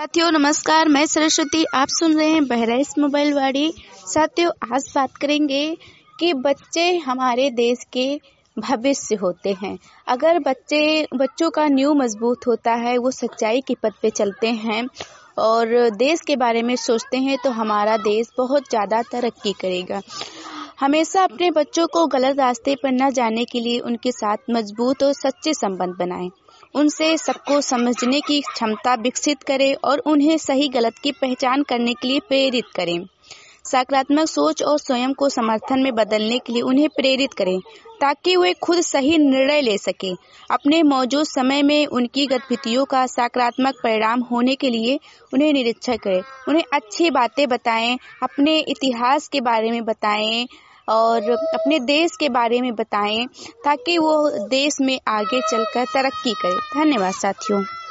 साथियों नमस्कार, मैं सरस्वती। आप सुन रहे हैं बहराइच मोबाइल वाड़ी। साथियों, आज बात करेंगे कि बच्चे हमारे देश के भविष्य होते हैं। अगर बच्चों का नींव मजबूत होता है, वो सच्चाई के पथ पे चलते हैं और देश के बारे में सोचते हैं तो हमारा देश बहुत ज़्यादा तरक्की करेगा। हमेशा अपने बच्चों को गलत रास्ते पर न जाने के लिए उनके साथ मजबूत और सच्चे संबंध बनाएं। उनसे सबको समझने की क्षमता विकसित करें और उन्हें सही गलत की पहचान करने के लिए प्रेरित करें। सकारात्मक सोच और स्वयं को समर्थन में बदलने के लिए उन्हें प्रेरित करें ताकि वे खुद सही निर्णय ले सकें। अपने मौजूद समय में उनकी गतिविधियों का सकारात्मक परिणाम होने के लिए उन्हें निरीक्षण करें। उन्हें अच्छी बातें बताएं, अपने इतिहास के बारे में बताएं और अपने देश के बारे में बताएं ताकि वो देश में आगे चलकर तरक्की करें। धन्यवाद साथियों।